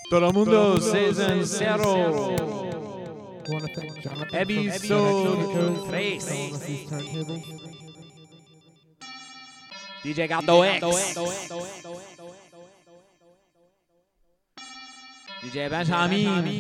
Telemundo Season 0. Episode 3. DJ Gato X. DJ Benjamin.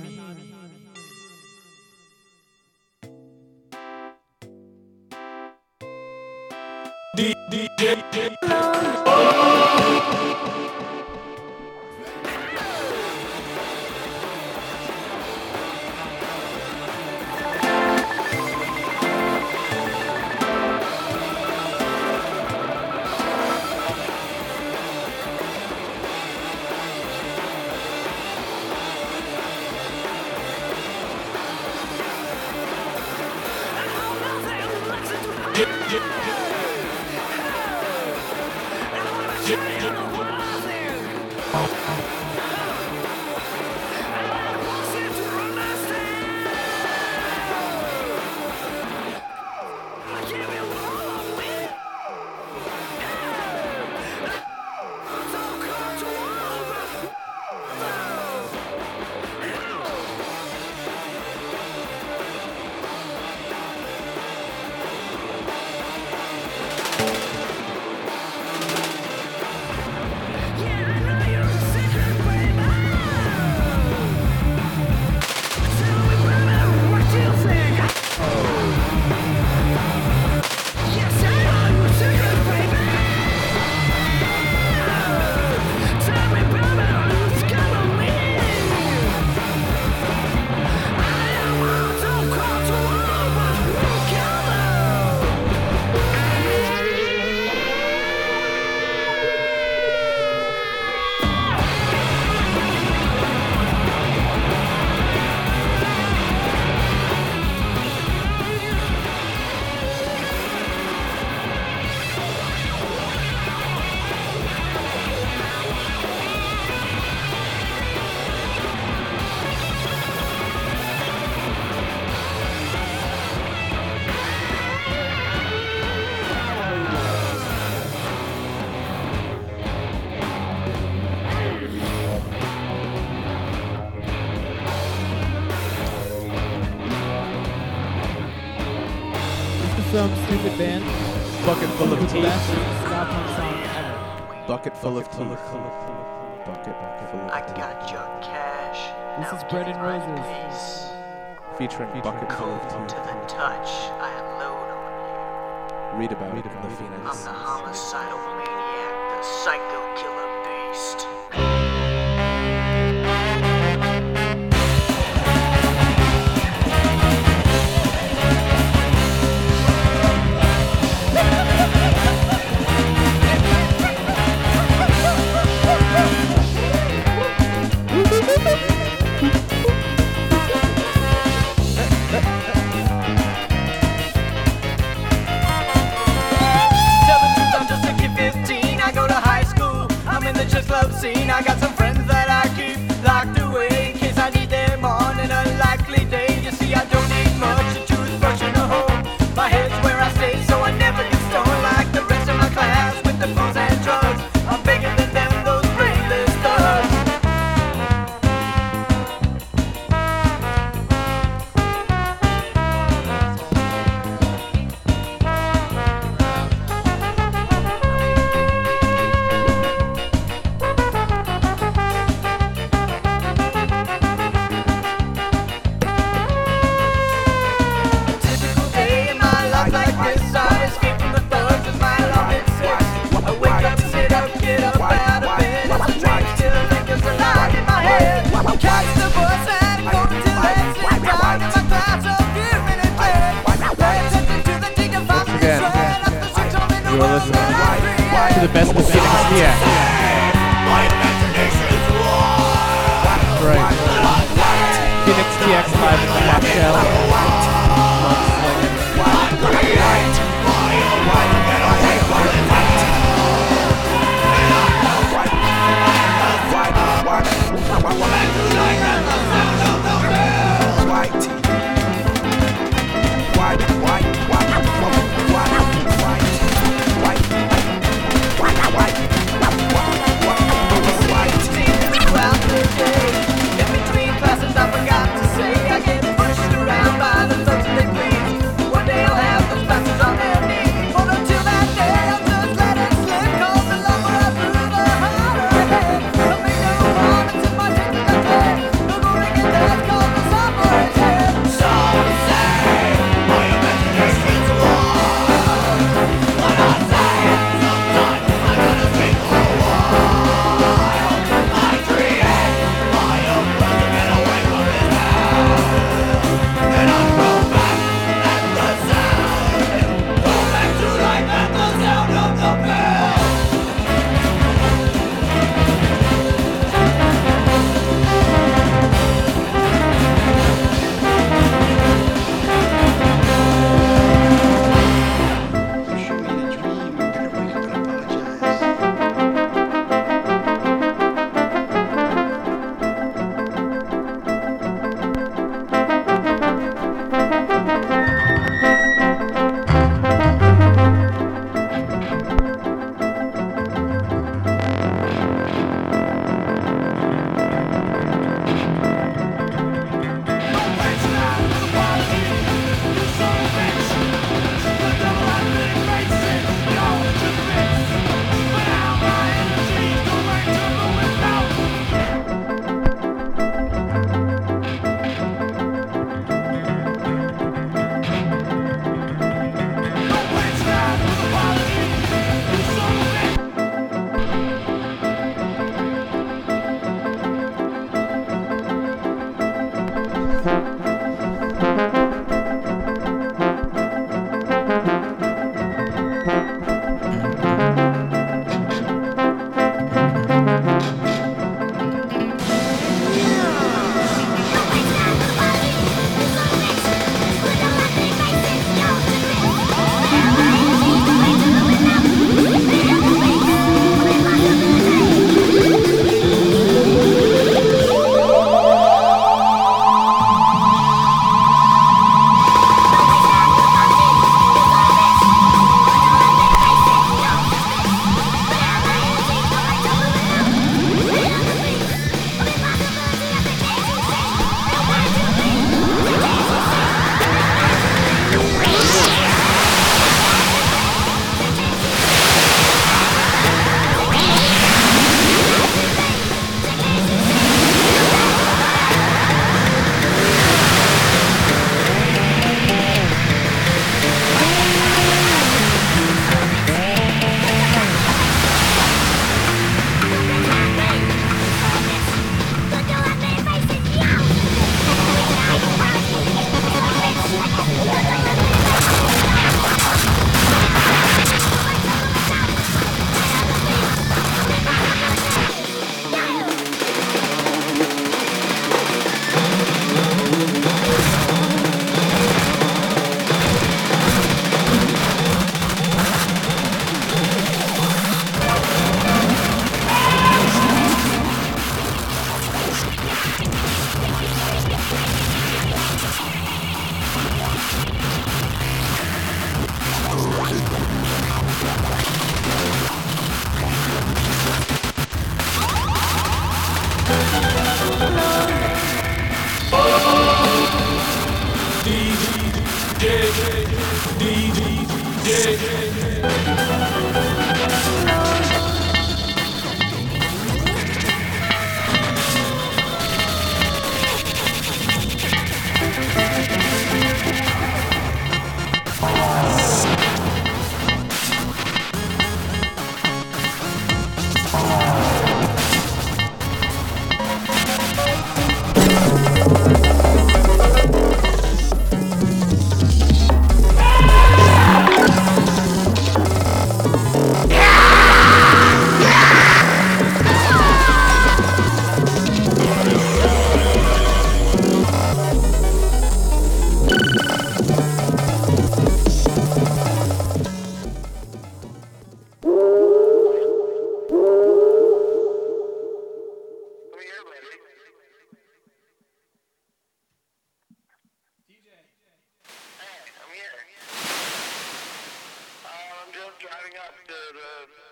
Some stupid band. Bucket full of tea. Best ska punk song ever. Bucket full of tea. Bucket full of I tea. got your cash. This Now is Bread and give my Roses. piece. Featuring Bucket full of Cold to tea. the touch, I unload on Read about it in the you. I'm Phoenix. the homicidal maniac, the psycho killer beast. Scene. I got some friends that I keep locked away in case I need them on an unlikely day. You see, I don't need much, a toothbrush and a home. My head's where I stay, so I never get stoned like the rest of my class with the booze and drugs. I'm bigger than them, those brainless thugs. You are listening to the best of Phoenix TX. Right. Phoenix TX live in the half shell. Well,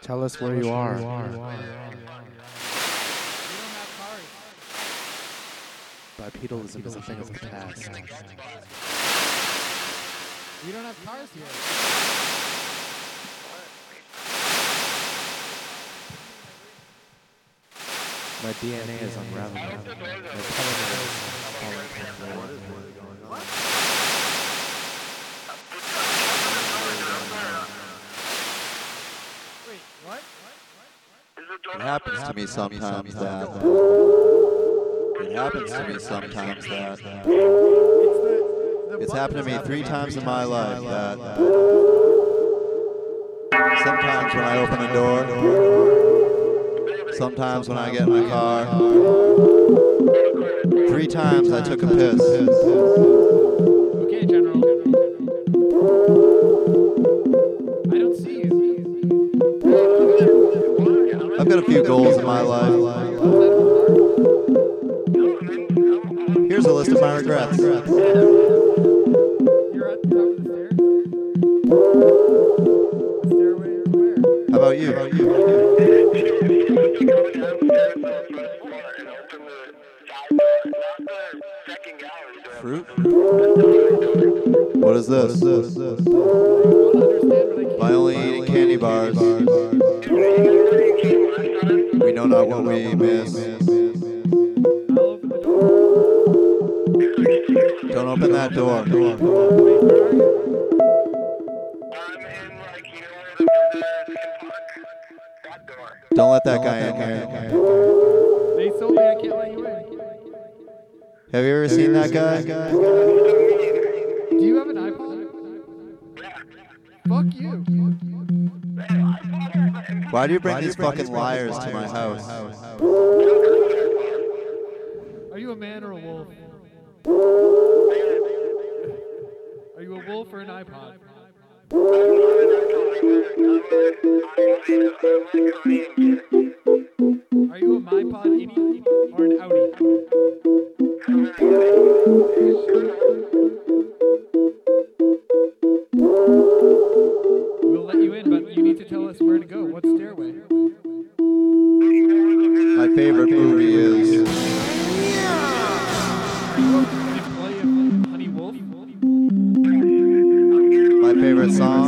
Tell us where you are. We don't have cars. Bipedalism is a thing of the past. We don't have cars here. My DNA is unraveling. My telomeres falling from Wait, what? It happens to me sometimes that. It happens to me sometimes that. It's happened to me 3 times in my life that. Sometimes when I open a door. Sometimes when I get in my car. 3 times I took a piss. Okay, General. I don't see you. I've got a few goals in my life. Here's a list of my regrets. You're at the top of the stairs? The stairway or where? How about you? Fruit? What is this? I want to understand, but I can't. By only eating candy bars, we know not what we miss. I'll open the door. Don't open that door. Wait, where are you? Don't let that guy in here. They told me I can't let you in. Have you ever seen that guy? Do you have an iPod? Fuck you. Why do you bring these fucking liars to my house? Are you a man or a wolf? Are you a wolf or an iPod? Are you a MyPod Innie or an Audi? We'll let you in, but you need to tell us where to go. What stairway? My favorite movie is Are you an employee of Honey Wolf? my favorite song.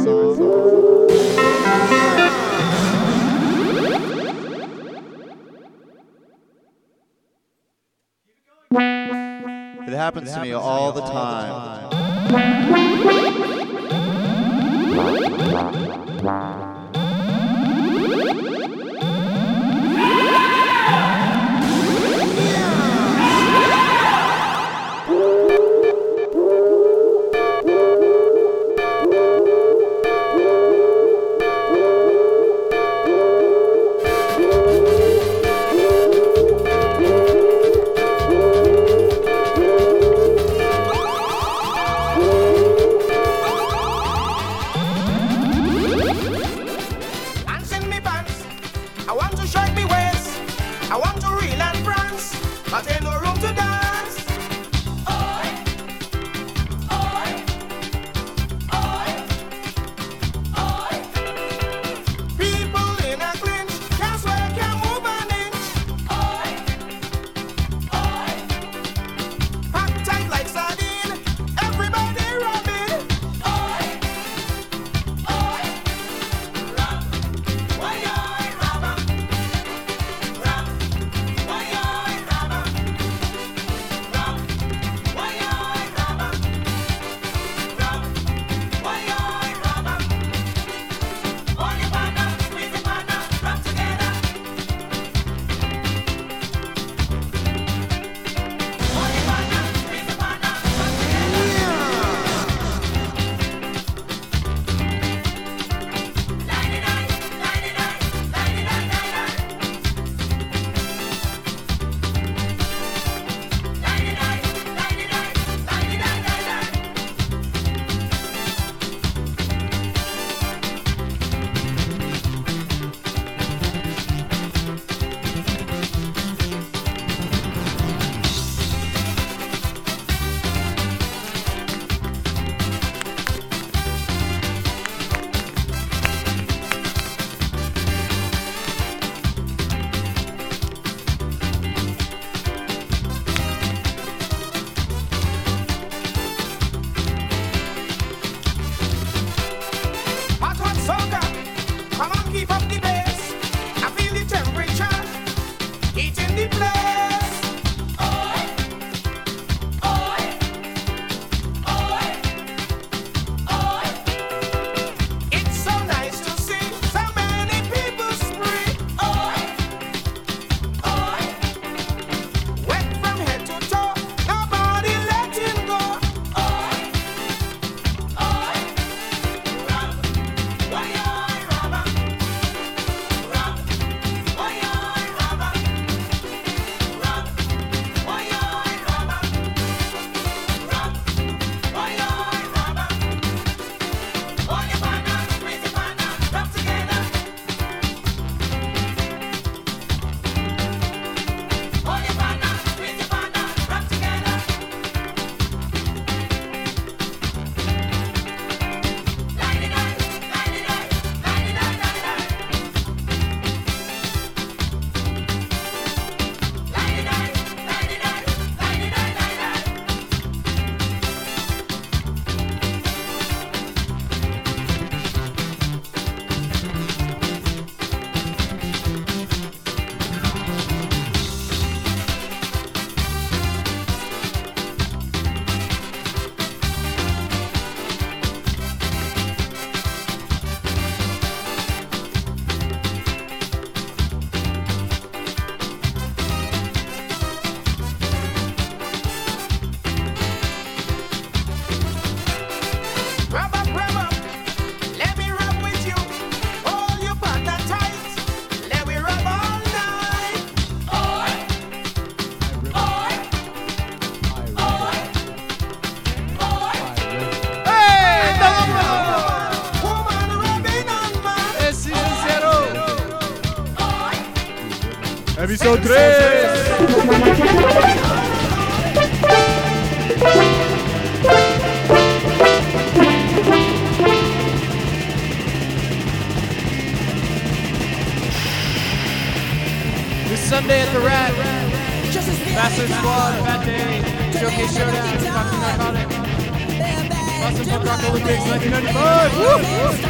It happens to me all the time. Hands in me pants. I want to shake me waist. I want to reel and prance, but ain't no room to dance. Oi, oi, oi, oi. People in a clinch, can't swear, can't move an inch. Oi, oi. Packed tight like sardine, everybody rubbing. Oi, oi. Why you rubber? Emissão 3! This Sunday at the Rat, Bastard Squad, Fat Day, Showcase Showdown, Toxic Narcotic, Boston Punk Rock Olympics 1995! Woo!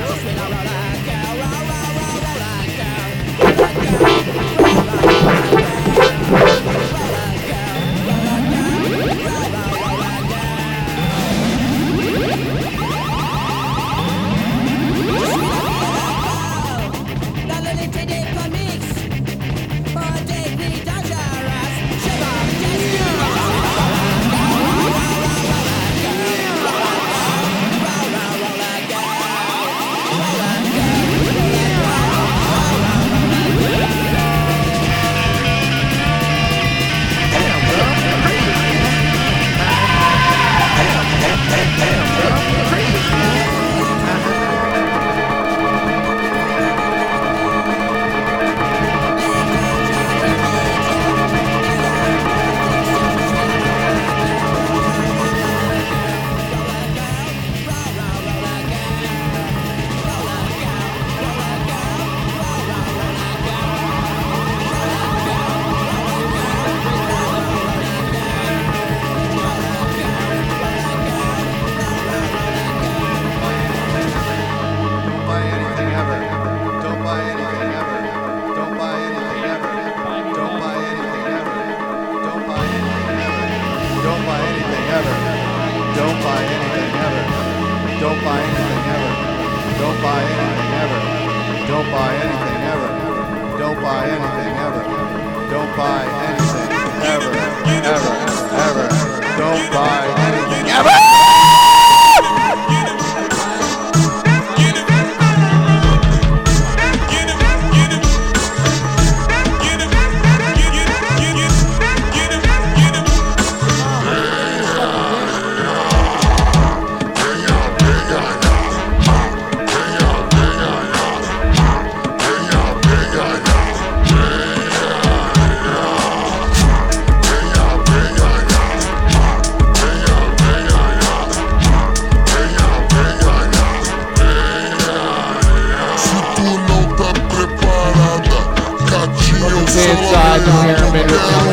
Inside the pyramid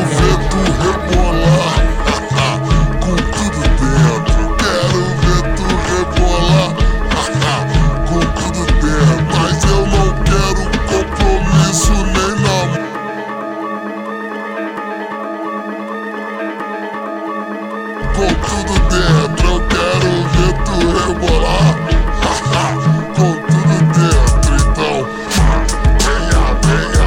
com tudo dentro, quero ver tu rebolar com tudo dentro, mas eu não quero compromisso nem namoro. Com tudo dentro, eu quero ver tu rebolar com tudo dentro, então venha, venha.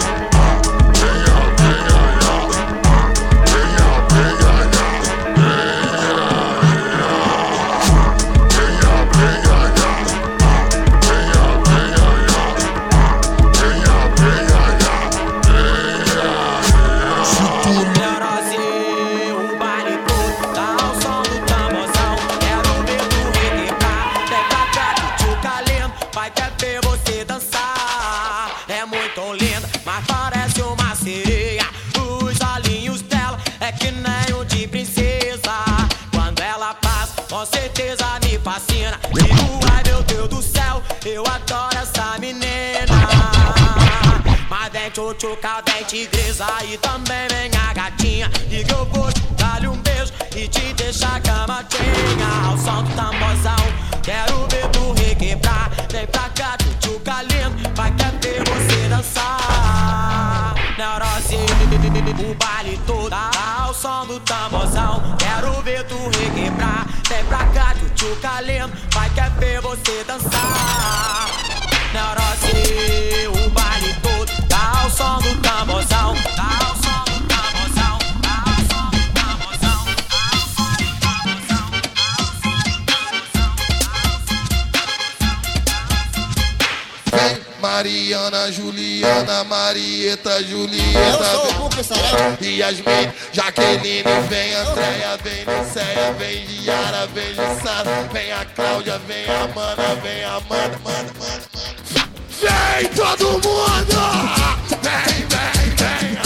Com certeza me fascina. Digo, ai meu Deus do céu, eu adoro essa menina. Mas vem tchutchuca, vem tigresa e também vem a gatinha. E que eu vou te dar-lhe um beijo e te deixar camadinha. Ao som do tamborzão, quero ver tu requebrar. Vem pra cá, tchutchuca lindo, vai quer ver você dançar. Neurose, o baile todo ao som do tamborzão. Quero ver tu requebrar. Vem pra cá, tchutchuca lindo, vai quer ver você dançar. Neurose, o baile todo dá o som do tamborzão. Dá o som do tamborzão, dá o som do tamborzão, dá o som do tamborzão, dá o som do tamborzão. Vem Mariana, Juliana, Marieta, Julieta, vem Yasmin, Jaqueline, vem Andréia, vem Liceia, vem Yara, vem Lissara, vem a Cláudia, vem a Mana, vem a Mana, Vem todo mundo! Vem, vem, vem!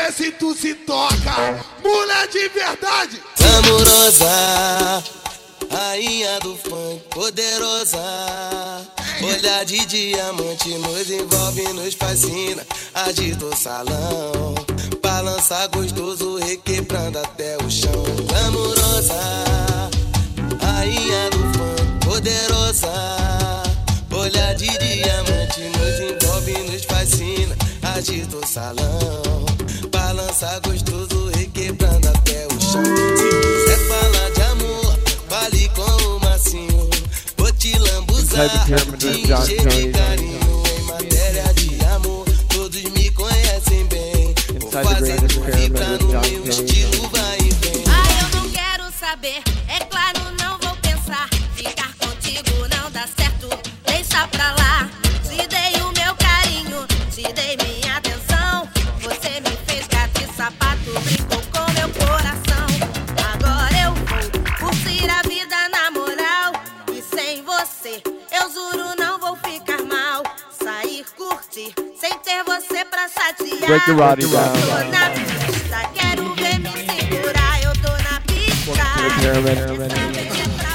vê se tu se toca. Mulher de verdade. Amorosa, rainha do funk, poderosa. Olhar de diamante nos envolve, nos fascina. Agita o salão, balança gostoso, requebrando até o chão. Amorosa, rainha do funk, poderosa. Olhar de diamante nos envolve, nos fascina. Agita o salão, balança gostoso, requebrando até o chão. Se quiser falar de amor, fale com o macinho. Vou te lambuzar, te encher de carinho. Em matéria de amor, todos me conhecem bem. Vou fazer tu vibrar no meu estilo, vai e vem. Ah, eu não quero saber, é claro, não vou pensar. Ficar contigo não dá certo, deixa pra lá. Te dei o meu carinho, te dei minha atenção. Você me fez gato e sapato, brincou com meu coração. Agora eu vou curtir a vida na moral. E sem você, eu juro não vou ficar mal. Sair, curtir, sem ter você pra chatear. Break the body Eu down. tô na pista, quero ver me segurar. Eu tô na pista. Essa vez é pra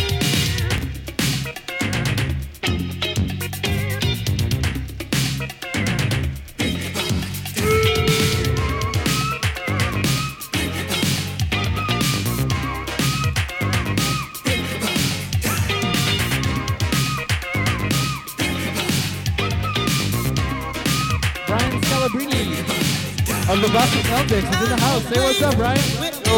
Brian Scalabrine of the Boston Celtics is in the house. Say what's up, Brian. I just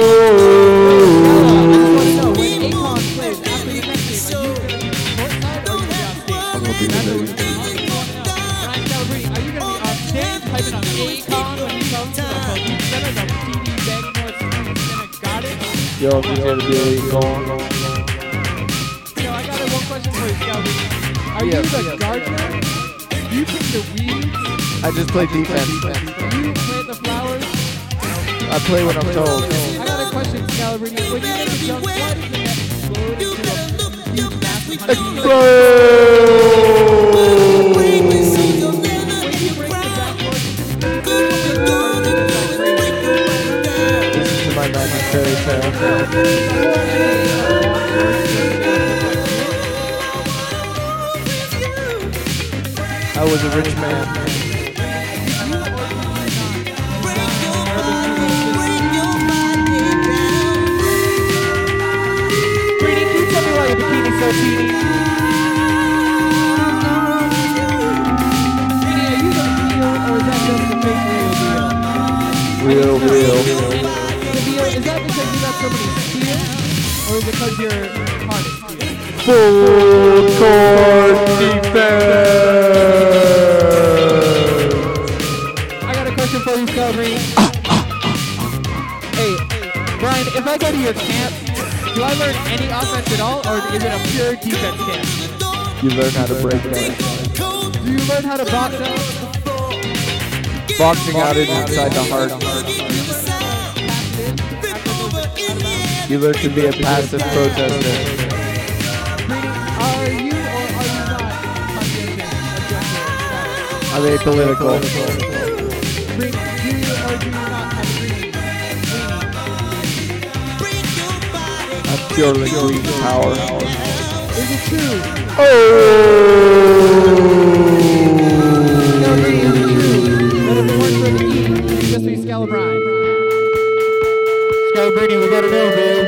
want to know, when Akon plays after the next game, are you going to be courtside or are you going to be on stage? Brian Scalabrine, are you going to be on stage typing on Akon when he comes to the Kobe Center, the TD Bank North Center? Got it? Yo, I'm here to be going. Yo, I got one question for you, Scalabrine. Are you the gardener? Do you pick the weeds? I just play defense. Do you plant the flowers? I play when I'm told. I got a question, Scalabrine. When you make a jump, why does the net explode into a huge massive honey? When you break the backboard, Listen to my 90s fairy tale. I was a rich man. Brady, can you tell me why your bikini's so teeny? Brady, are you the real, or is that just the fake real deal? Real. The deal, is that because you got somebody's steel, or because you're hard to steal? Full court defense. I got a question for you, Scalabrine. Hey, Brian, if I go to your camp, do I learn any offense at all, or is it a pure defense camp? You learn how to break down. Do you learn how to box out? Boxing out is inside the heart. You learn to be a passive protester. Are you or are you not conscientious, objective, I'm apolitical. Brady, do you or do you not have green? I'm purely green power. Is it true? Scalabrine, is it true that if one for the E, you just be Scalabrine? Scalabrine, we gotta know, babe.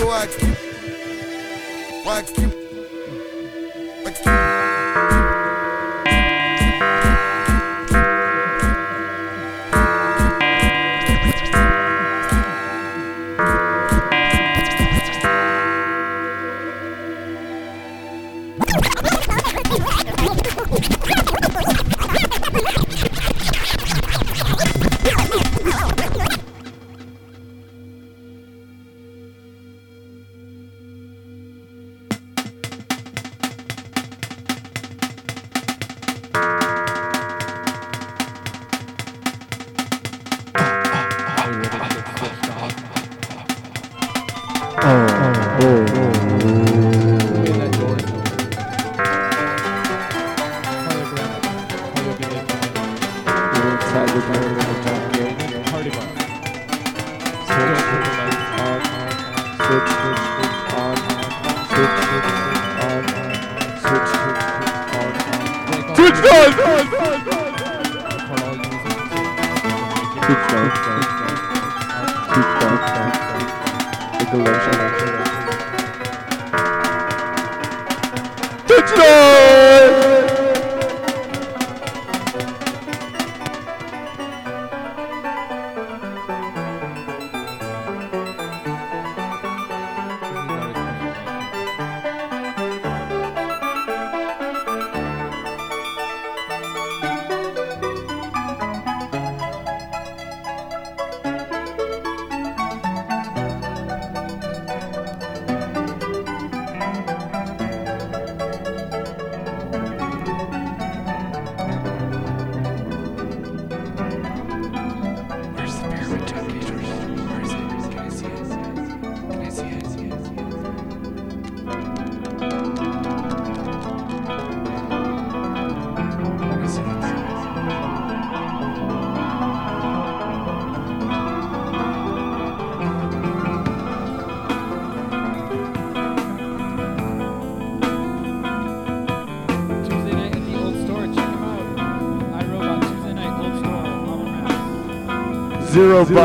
$0. $0.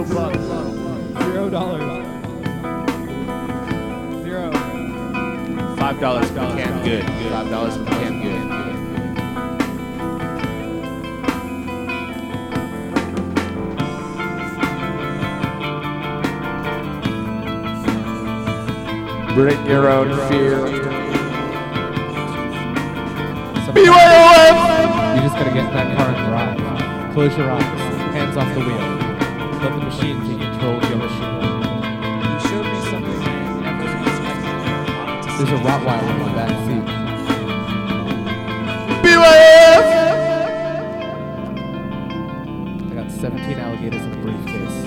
Zero. $5 for can good. $5 for can good. Bring your own fear. BYOF! You just gotta get in that car and drive. Close your eyes. Hands off the wheel. Let the machine take control of your machine. You showed me something I never expected. There's a Rottweiler in the back seat. BYOF! I got 17 alligators in a briefcase.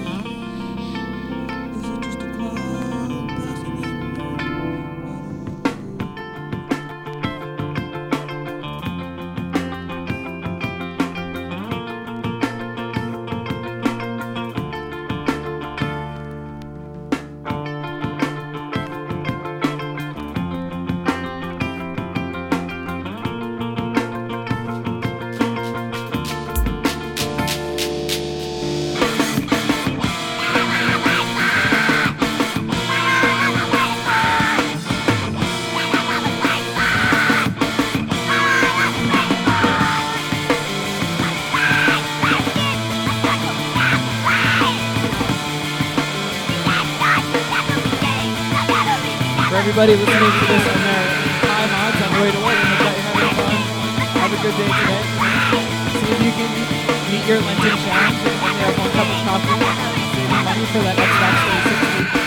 Everybody listening to this on their high mods on the way to work, and you're having fun. Have a good day today. See if you can meet your Lenten challenge and only have 1 cup of coffee. Save money for that Xbox 360.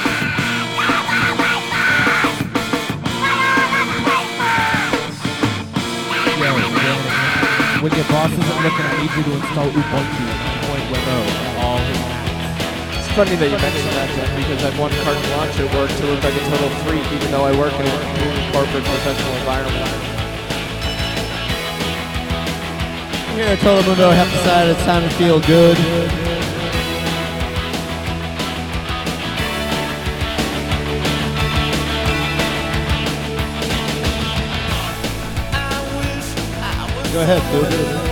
When your boss isn't looking, I need you to install Ubuntu 9.10 on all his Macs. It's funny that you mentioned that, Jen, because I've won carte blanche at work to look like a total freak, even though I work in a corporate professional environment. Here at Telemundo, have decided it's time to feel good. Go ahead, dude.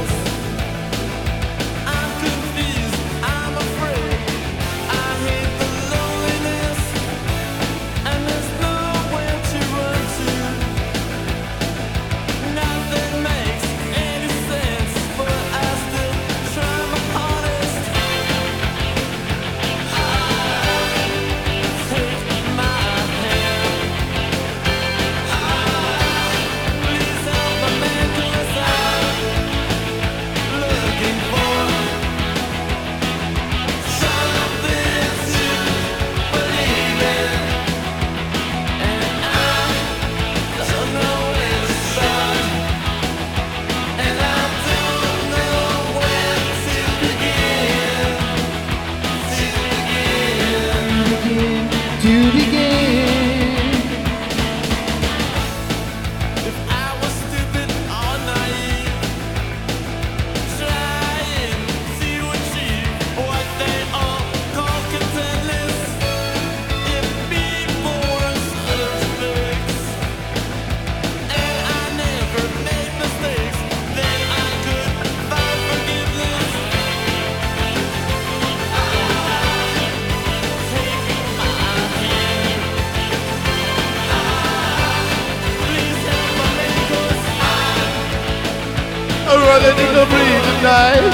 letting go breathe tonight.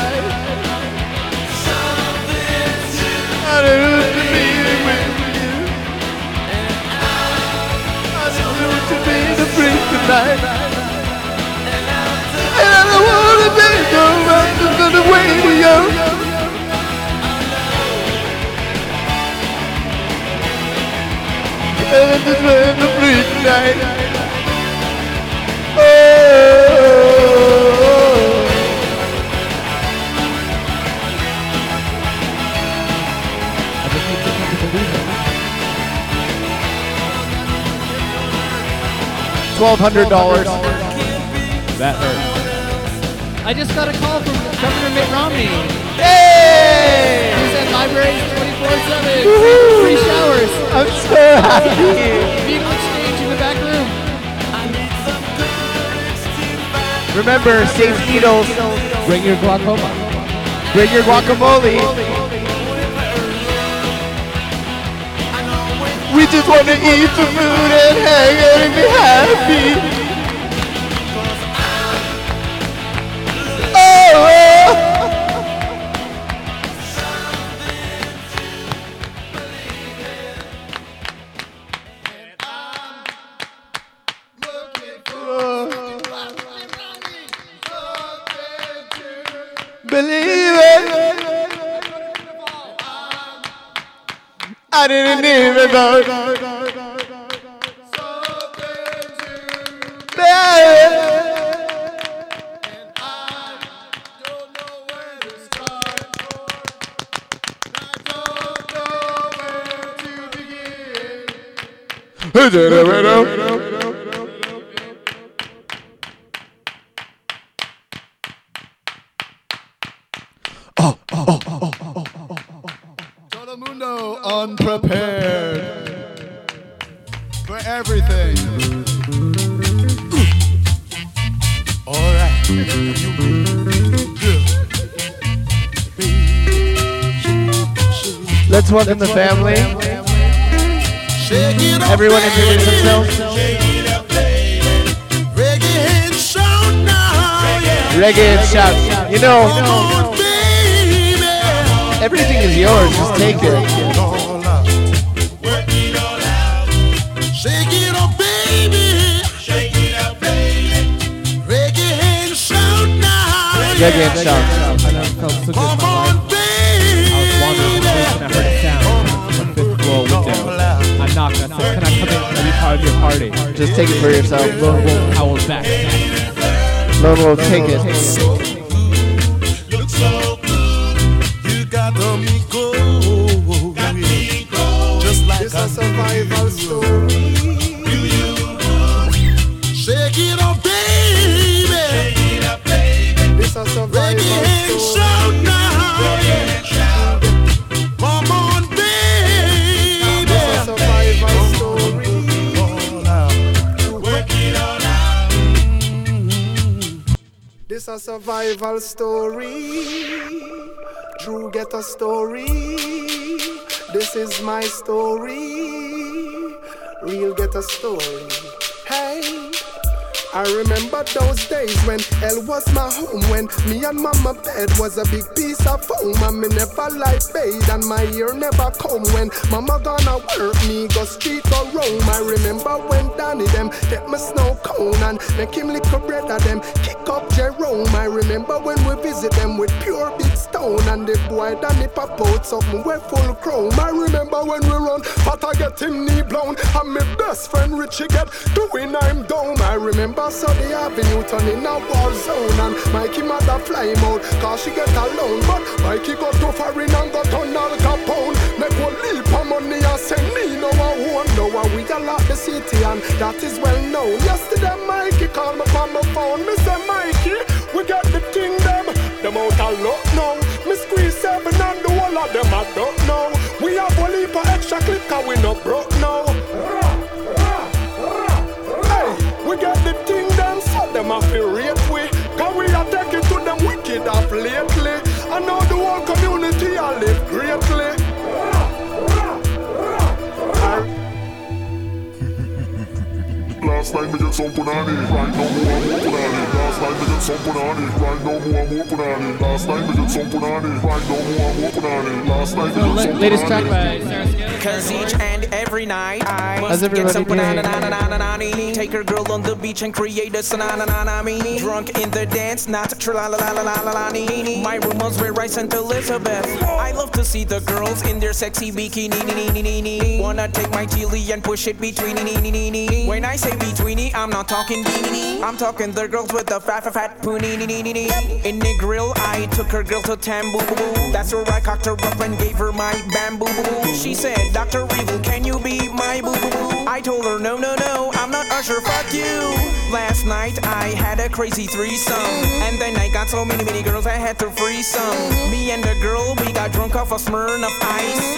I don't want to be with you. I don't want to be the breeze tonight. And I don't want to be the way to you. And I just want to breathe tonight. $1,200. That hurt. I just got a call from Governor Mitt Romney. Hey! He said libraries 24/7. Free showers. I'm so happy. Needle exchange in the back room. Remember, safe needles. Bring your glaucoma. Bring your guacamole. We just want to eat some food and hang out and be happy. Believe it. I didn't even know. Telemundo unprepared for everything. All right. Let's welcome the family. Everyone introduce themselves. Reggae and shout. You know, everything is yours. Just take it. Shake it up, baby. Shake it up, baby. Reggae and shout now. Reggae and shout. Come on, baby. I was wandering the place and I heard a sound from the fifth floor window. I knocked. I said, "Can I come in and be part of your party?" Just take it for yourself. Lone Wolf howled back. Lone Wolf, take it. Look so good. You got me go. Just like a survival story. Shake it up, baby. Shake it up, baby. This a survival story. Now. Come on, baby. This a survival story. Work it all out. This a survival story. Drew get a story. This is my story. Real get a story. Hey, I remember those days when hell was my home, when me and mama bed was a big piece of foam, and me never light bathe and my ear never comb. When mama gonna work, me go street go roam. I remember when Danny them take my snow cone and make him lick a bread of them kick up Jerome. I remember when we visit them with pure big stone, and the boy Danny pop out something we full chrome. I remember when we run, but I get him knee blown, and my best friend Richie get doing I'm down. I remember so the avenue turn in a war zone, and Mikey mother fly him out cause she get alone. But Mikey got to foreign and got on Al Capone. Make one leap of money and send me no one. No one we a lot the city, and that is well known. Yesterday Mikey called me on my phone. Me say Mikey, we got the thing them out a lot now. Me squeeze 7 and the whole of them I don't know. We have a leap of extra clip cause we no broke now. We got the thing them, so them have to rate we. Cause we are taking to them wicked off lately. I know the whole community I live greatly. Last night me get some punani, right now more punani. Last Last night we did some punani, right no more punani. Last night we did some punani, right no more punani. Last night we did some punani. Latest track by Sarah Scales. Cause each and every night I How's must get some everybody doing? banana. Take her girl on the beach and create a sanana. Drunk in the dance, not tra-la-la-la-la-la-la-la-la. My room was where I sent Elizabeth. I love to see the girls in their sexy bikini. Wanna take my chili and push it between. When I say betweeny, I'm not talking beanie. I'm talking the girls with the fat poonie. In the grill, I took her girl to Tamboo. That's where I cocked her up and gave her my bamboo. She said, Dr. Evil, can you be my boo-boo? I told her, no, I'm not Usher, fuck you. Last night, I had a crazy threesome. And then I got so many girls, I had to free some. Me and the girl, we got drunk off a Smirnoff Ice.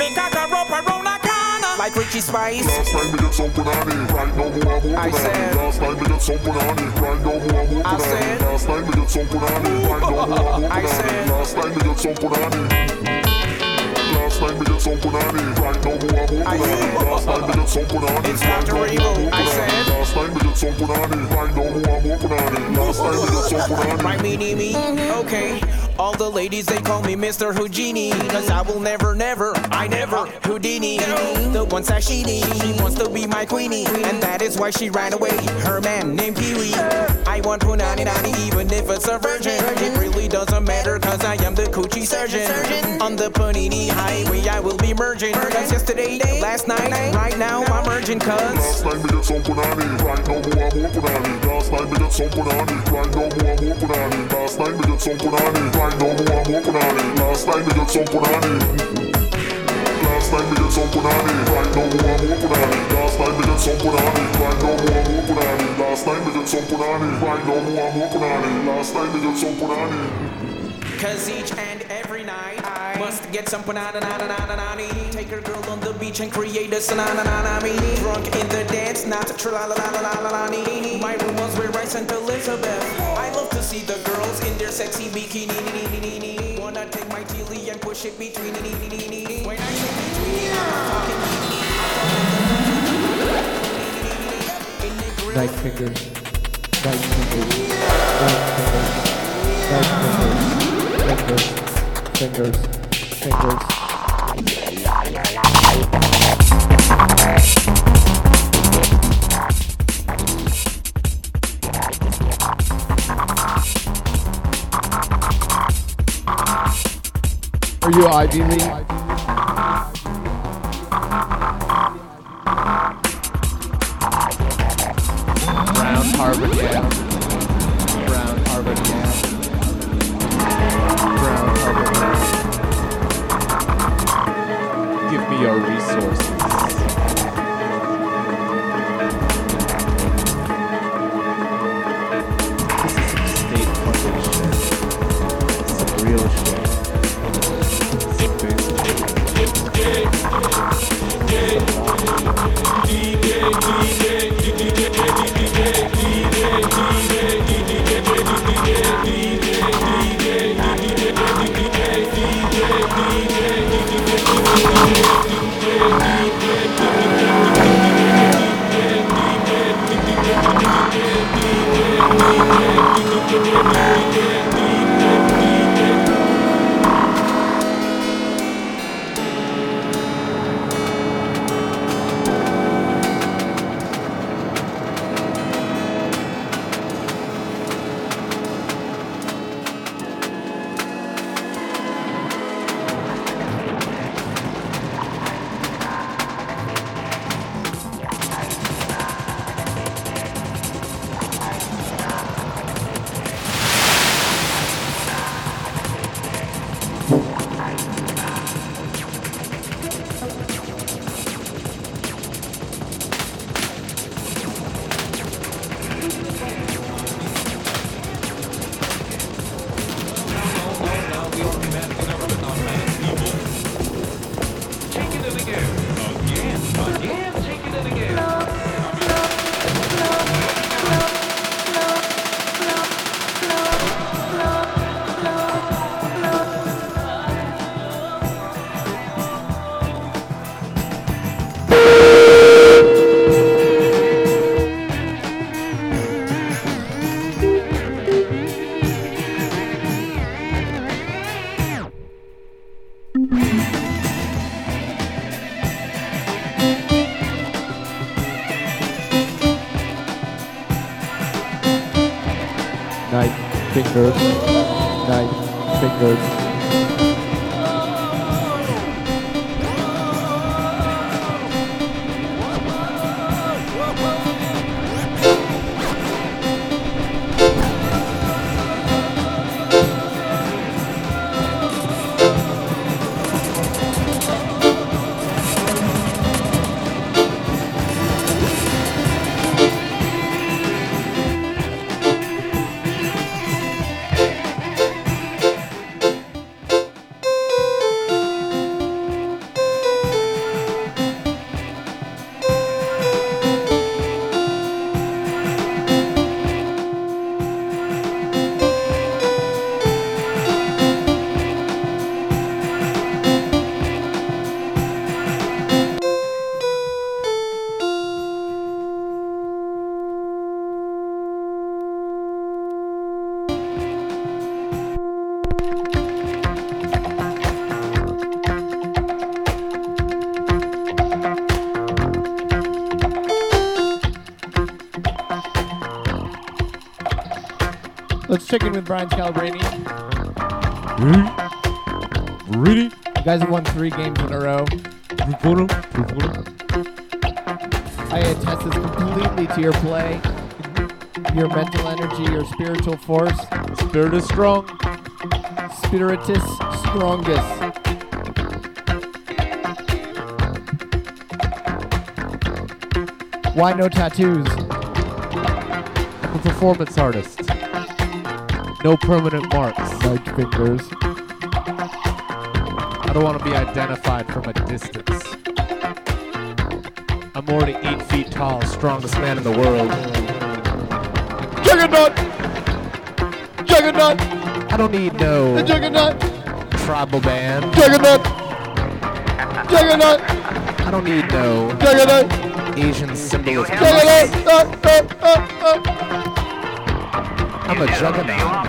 Like Richie Spice. Last night we did some punani, right no more punani. I said. Last night we did some punani, right no more punani. I said. Last night we did some punani, right no more punani. I said. Last night we did some punani. Last night we did some punani, right no more punani. Last night we did some punani. It's Dr. Evil, I said. Last night we did some punani, right no more punani. Last night we did some punani. Right, me. Okay. All the ladies, they call me Mr. Houdini. Cause I will never, I never Houdini. The one sashini, she wants to be my queenie. And that is why she ran away, her man named Kiwi. I want punani even if it's a virgin. It really doesn't matter cause I am the coochie surgeon. On the Panini highway I will be merging. Cause yesterday, last night, right now I'm merging cause Last night we did some punani, right no more punani. Last night we did some punani, right no more punani. Last night we did some punani, right no more punani. Last night we did some punani. Last night we did some punani, right no more punani. Last night we did some punani, right no more punani. Last night we did some punani, right no more punani. Last night we did some punani. Cause each and every night I must get some banana. Take her girl on the beach and create a sanana. Drunk in the dance, not tra-la-la-la-la-la-la. My room was where I sent Elizabeth. I love to see the girls in their sexy bikini. Wanna take my chili and push it between. When I say between, I'm talking Night fingers. Night fingers. Night fingers. Fingers. Are you Ivy League? Brown Harvard Yale. Brown Harvard Yale. Brown Harvard Yale. Give me your resources. This is some state funded shit. Some real shit. Some fingers. Nice fingers. Let's check in with Brian Scalabrine. Ready? You guys have won 3 games in a row. I attest this completely to your play, your mental energy, your spiritual force. Spirit is strong. Spiritus strongest. Why no tattoos? I'm a performance artist. No permanent marks. Large fingers. I don't want to be identified from a distance. I'm already 8 feet tall, strongest man in the world. Juggernaut! Juggernaut! I don't need no The Juggernaut! tribal band. Juggernaut! Juggernaut! I don't need no Juggernaut! Asian symbolism. Juggernaut! I'm a juggernaut.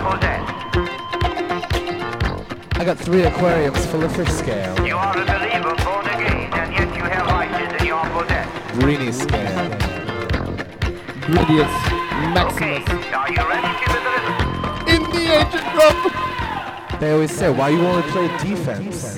I got 3 aquariums full of fish scale. You are a believer born again, and yet you have vices in your possession. Greeny scale. Gridius Maximus. Okay, are you ready to listen? In the ancient drum! They always say, why you only play defense?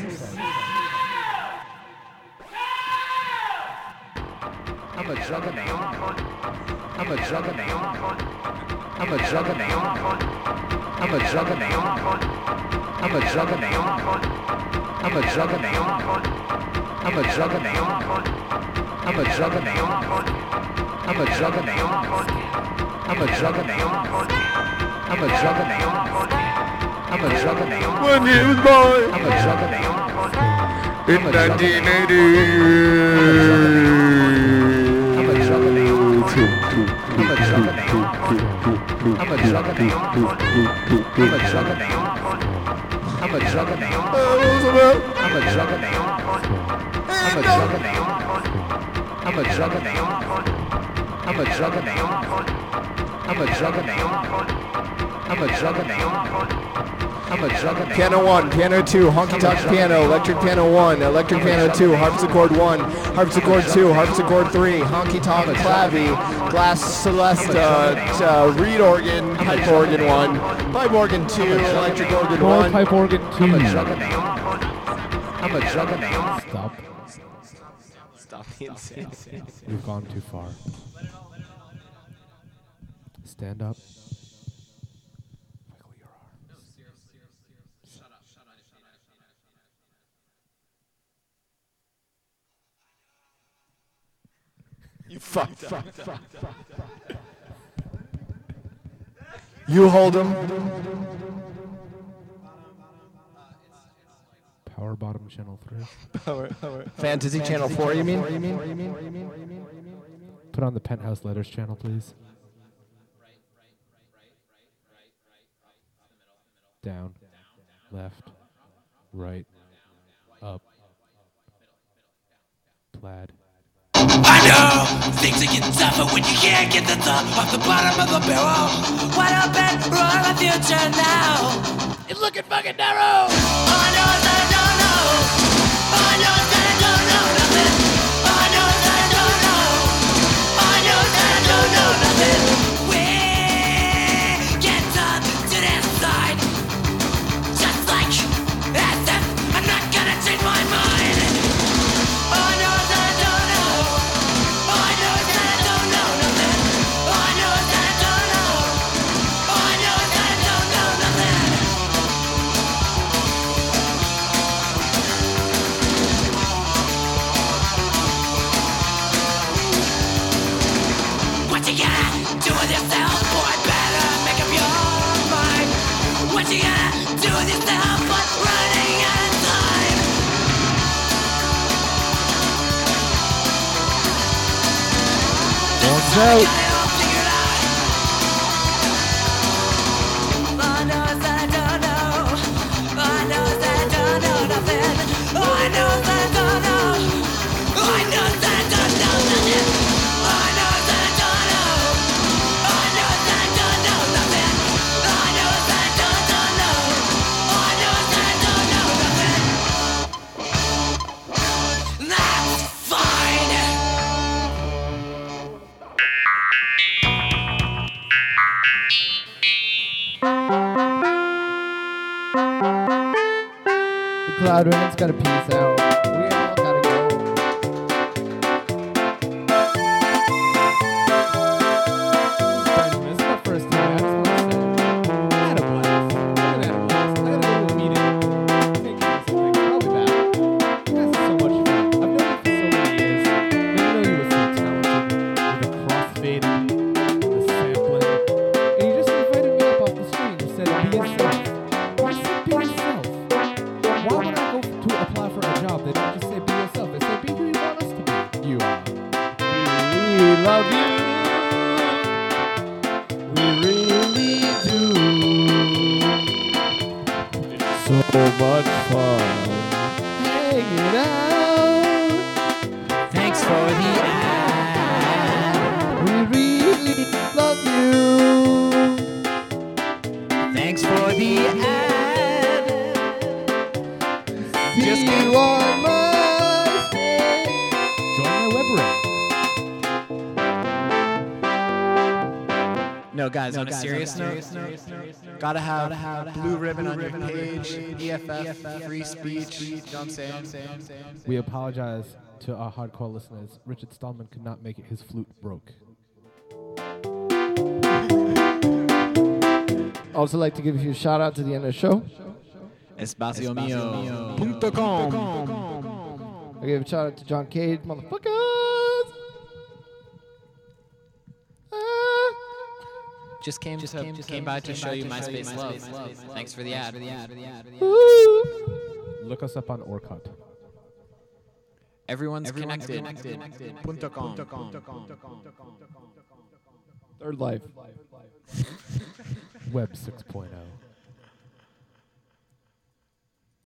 I'm a juggernaut. I'm a juggernaut. I'm a juggernaut. I'm a juggernaut. I'm a juggernaut. I'm a juggernaut. I'm a juggernaut. I'm a juggernaut. I'm a juggernaut. I'm a juggernaut. I'm a juggernaut. I'm a juggernaut. When he was born I'm a juggernaut. in 1980. I'm a juggernaut. I'm a juggernaut. I'm a juggernaut. I'm a juggernaut. I'm a juggernaut. I'm a juggernaut. I'm a juggernaut. I'm a juggernaut. I'm a juggernaut. I'm a juggernaut. I'm a juggernaut. I'm a juggernaut. Piano 1, Piano 2, Honky Tonk Piano, Electric Piano 1, Electric Piano 2, Harpsichord 1, Harpsichord 2, Harpsichord 3, Honky Tonk Clavy, Glass Celesta, Reed Organ, Pipe Organ 1, Pipe Organ 2, Electric Organ 1. Pipe Organ 2. I'm a juggernaut. I'm a juggernaut. Stop. Stop the insanity. We've gone too far. Stand up. Wiggle your arms. You fucked up. You hold him. Power bottom channel 3. Fantasy Channel 4, you mean? Put on the Penthouse Letters channel, please. Down, left, right, up, plaid. I know things are getting tougher when you can't get the top off the bottom of the barrel. Wide open, we're on the future now. It's looking fucking narrow. All I know is that I don't know. All I know is that I don't know nothing. All I know is that I don't know. All I know is that I don't know nothing. We get up to this Peace out. Cloud Women's gotta peace out. We all gotta go. This is my first time. I just want to say, I had a blast. I had a blast. I gotta go to a meeting. Take care of something. I'll be back. You guys are so much fun. I've known you for so many years. I didn't know you were so talented with the crossfading, the sampling. And you just invited me up off the street and said, be yourself. I said, be yourself. Why would I go to apply for a job? They don't just say be yourself. They say be who you want us to be. You are. We love you. We really do. It's so much fun hanging out. Thanks for the ad. We really love you. Thanks for the ad. Just be one must join my web ring. No, guys, on a serious note, gotta have blue ribbon on your page, EFF, free speech, you know what I'm saying? We apologize to our hardcore listeners. Richard Stallman could not make it. His flute broke. Also like to give you a shout out to the end of the show. EspacioMio.com. I give a shout out to John Cage, motherfuckers. Just came by to show you MySpace love. Thanks for the ad. Look us up on Orkut. Everyone's connected. Third Life. Web 6.0.